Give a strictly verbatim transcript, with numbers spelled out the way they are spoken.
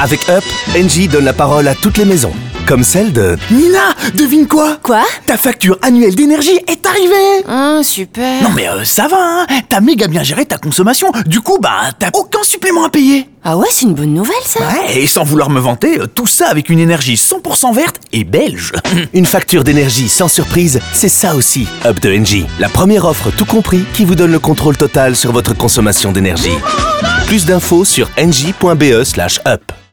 Avec Up, Engie donne la parole à toutes les maisons. Comme celle de... Nina, devine quoi? Quoi? Ta facture annuelle d'énergie est arrivée! Ah, super. Non mais euh, ça va, hein. T'as méga bien géré ta consommation. Du coup, bah, t'as aucun supplément à payer. Ah ouais, c'est une bonne nouvelle, ça. Ouais, et sans vouloir me vanter, euh, tout ça avec une énergie cent pour cent verte et belge. Une facture d'énergie sans surprise, c'est ça aussi, Up de Engie. La première offre tout compris qui vous donne le contrôle total sur votre consommation d'énergie. Plus d'infos sur engie point b e slash up.